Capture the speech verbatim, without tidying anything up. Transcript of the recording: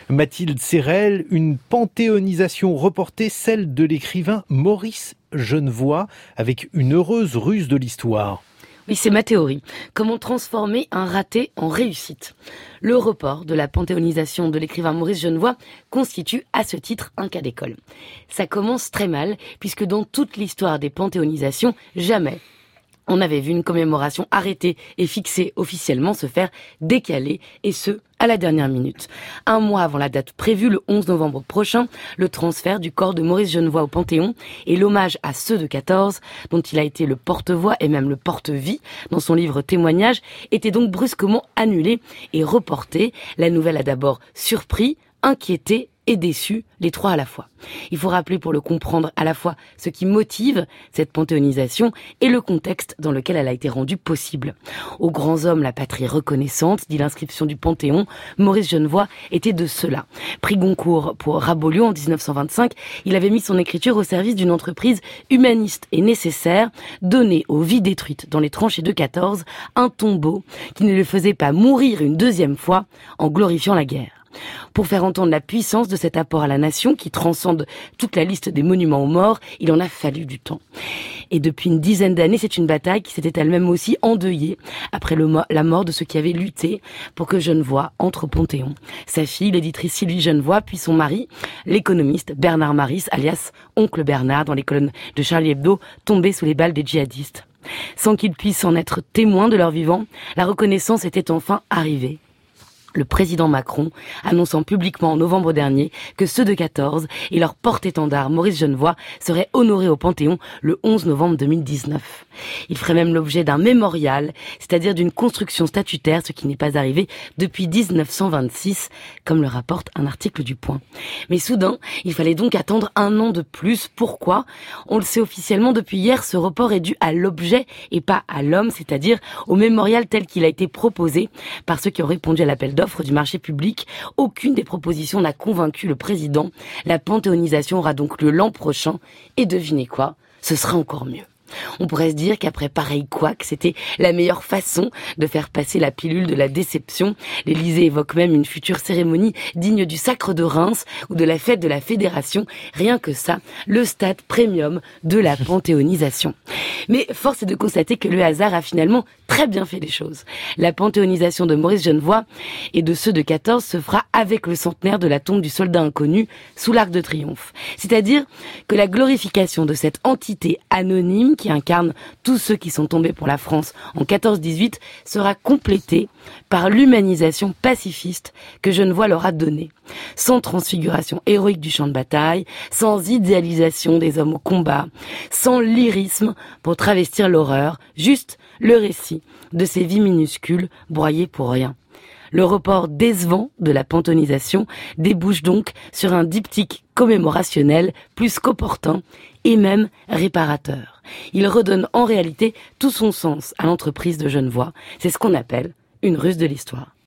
Mathilde Serrel, une panthéonisation reportée, celle de l'écrivain Maurice Genevoix, avec une heureuse ruse de l'histoire. Oui, c'est ma théorie. Comment transformer un raté en réussite. Le report de la panthéonisation de l'écrivain Maurice Genevoix constitue à ce titre un cas d'école. Ça commence très mal, puisque dans toute l'histoire des panthéonisations, jamais on avait vu une commémoration arrêtée et fixée officiellement se faire décaler, et ce, à la dernière minute. Un mois avant la date prévue, le onze novembre prochain, le transfert du corps de Maurice Genevoix au Panthéon et l'hommage à ceux de quatorze, dont il a été le porte-voix et même le porte-vie dans son livre Témoignages, était donc brusquement annulé et reporté. La nouvelle a d'abord surpris, inquiété et déçu, les trois à la fois. Il faut rappeler pour le comprendre à la fois ce qui motive cette panthéonisation et le contexte dans lequel elle a été rendue possible. Aux grands hommes, la patrie reconnaissante, dit l'inscription du Panthéon, Maurice Genevoix était de ceux-là. Prix Goncourt pour Raboliau en dix-neuf cent vingt-cinq, il avait mis son écriture au service d'une entreprise humaniste et nécessaire, donner aux vies détruites dans les tranchées de quatorze un tombeau qui ne le faisait pas mourir une deuxième fois en glorifiant la guerre. Pour faire entendre la puissance de cet apport à la nation qui transcende toute la liste des monuments aux morts, il en a fallu du temps. Et depuis une dizaine d'années, c'est une bataille qui s'était elle-même aussi endeuillée après le mo- la mort de ceux qui avaient lutté pour que Genevoix entre au Panthéon. Sa fille, l'éditrice Sylvie Genevoix, puis son mari, l'économiste Bernard Maris, alias Oncle Bernard, dans les colonnes de Charlie Hebdo, tombé sous les balles des djihadistes. Sans qu'ils puissent en être témoins de leur vivant, la reconnaissance était enfin arrivée. Le président Macron annonçant publiquement en novembre dernier que ceux de quatorze et leur porte-étendard Maurice Genevoix seraient honorés au Panthéon le onze novembre deux mille dix-neuf. Il ferait même l'objet d'un mémorial, c'est-à-dire d'une construction statutaire, ce qui n'est pas arrivé depuis dix-neuf cent vingt-six, comme le rapporte un article du Point. Mais soudain, il fallait donc attendre un an de plus. Pourquoi ? On le sait officiellement depuis hier, ce report est dû à l'objet et pas à l'homme, c'est-à-dire au mémorial tel qu'il a été proposé par ceux qui ont répondu à l'appel d'offres du marché public. Aucune des propositions n'a convaincu le président. La panthéonisation aura donc lieu l'an prochain. Et devinez quoi ? Ce sera encore mieux. On pourrait se dire qu'après pareil couac, c'était la meilleure façon de faire passer la pilule de la déception. L'Élysée évoque même une future cérémonie digne du Sacre de Reims ou de la fête de la Fédération. Rien que ça, le stade premium de la panthéonisation. Mais force est de constater que le hasard a finalement très bien fait les choses. La panthéonisation de Maurice Genevoix et de ceux de quatorze se fera avec le centenaire de la tombe du soldat inconnu sous l'Arc de Triomphe. C'est-à-dire que la glorification de cette entité anonyme qui incarne tous ceux qui sont tombés pour la France en quatorze dix-huit sera complétée par l'humanisation pacifiste que Genevoix leur a donnée. Sans transfiguration héroïque du champ de bataille, sans idéalisation des hommes au combat, sans lyrisme pour travestir l'horreur, juste le récit de ces vies minuscules broyées pour rien. Le report décevant de la panthéonisation débouche donc sur un diptyque commémorationnel plus qu'opportun et même réparateur. Il redonne en réalité tout son sens à l'entreprise de Genevoix. C'est ce qu'on appelle une ruse de l'histoire.